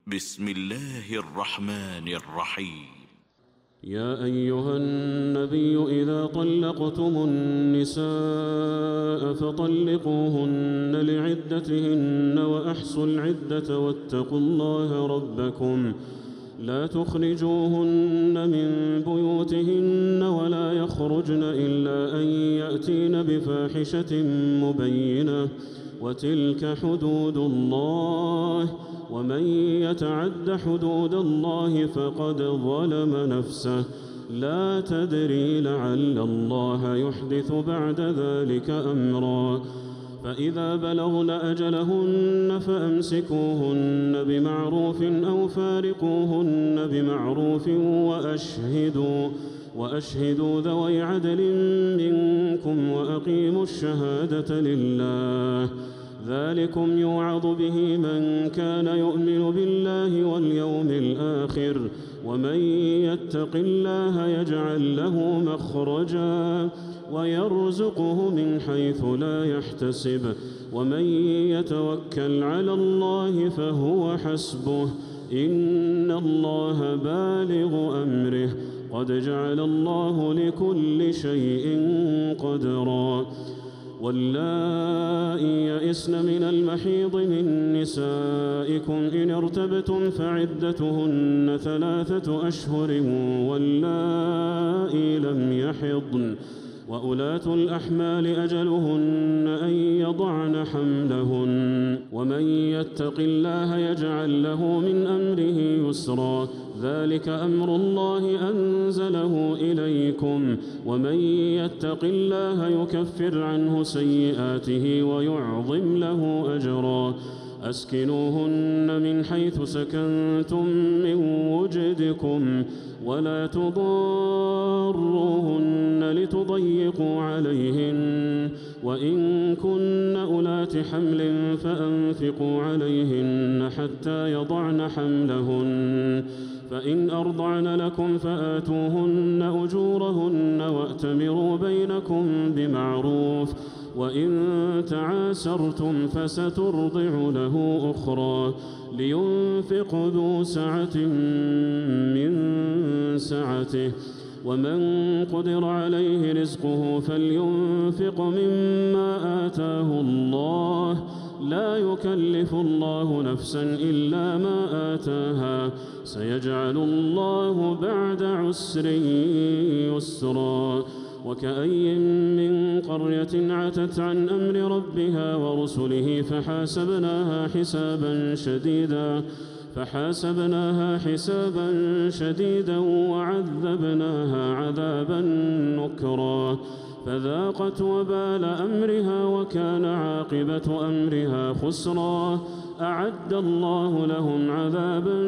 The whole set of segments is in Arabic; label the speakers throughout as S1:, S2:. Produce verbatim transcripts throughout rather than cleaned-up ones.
S1: بسم الله الرحمن الرحيم.
S2: يا أيها النبي إذا طلقتم النساء فطلقوهن لعدتهن وأحصوا العدة واتقوا الله ربكم لا تخرجوهن من بيوتهن ولا يخرجن إلا أن يأتين بفاحشة مبينة وتلك حدود الله ومن يتعد حدود الله فقد ظلم نفسه لا تدري لعل الله يحدث بعد ذلك أمرا فإذا بلغن أجلهن فأمسكوهن بمعروف أو فارقوهن بمعروف وأشهدوا وأشهدوا ذوي عدل منكم وأقيموا الشهادة لله ذلكم يوعظ به من كان يؤمن بالله واليوم الآخر ومن يتق الله يجعل له مخرجا ويرزقه من حيث لا يحتسب ومن يتوكل على الله فهو حسبه إن الله بالغ أمره قد جعل الله لكل شيء قدرا واللائي يئسن من المحيض من نسائكم إن ارتبتم فعدتهن ثلاثة أشهر واللائي لم يحضن وأولاة الأحمال أجلهن أن يضعن حملهن ومن يتق الله يجعل له من أمره يسرا ذلك أمر الله أنزله إليكم ومن يتق الله يكفر عنه سيئاته ويعظم له أجرا أسكنوهن من حيث سكنتم من وجدكم ولا تضاروهن لتضيقوا عليهن وإن كن أولات حمل فأنفقوا عليهن حتى يضعن حملهن فإن أرضعن لكم فآتوهن أجورهن وأتمروا بينكم بمعروف وإن تعاسرتم فسترضع له أخرى لينفق ذو سعة من سعته ومن قدر عليه رزقه فلينفق مما آتاه الله لا يكلف الله نفسا إلا ما آتاها سيجعل الله بعد عسر يسرا وكأي من قرية عتت عن أمر ربها ورسله فحاسبناها حسابا شديدا فحاسبناها حسابا شديدا وعذبناها عذابا نكرا فذاقت وبال أمرها وكان عاقبة أمرها خسرا أعد الله لهم عذابا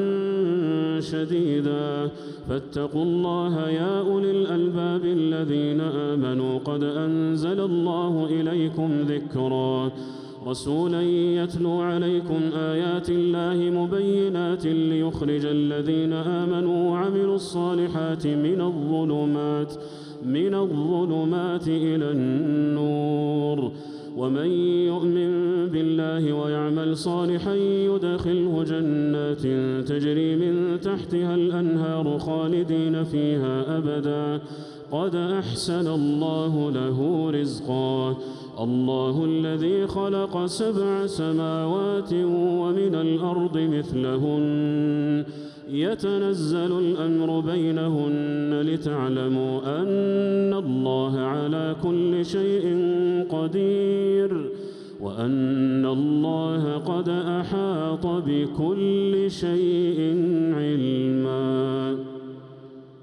S2: شديدا فاتقوا الله يا أولي الألباب الذين آمنوا قد أنزل الله إليكم ذكرا رسولا يتلو عليكم آيات الله مبينات ليخرج الذين آمنوا وعملوا الصالحات من الظلمات من الظلمات إلى النور ومن يؤمن بالله ويعمل صالحا يدخله جنات تجري من تحتها الأنهار خالدين فيها أبدا قد أحسن الله له رزقا الله الذي خلق سبع سماوات ومن الأرض مثلهن يتنزل الأمر بينهن لتعلموا أن الله على كل شيء قدير وأن الله قد أحاط بكل شيء علما.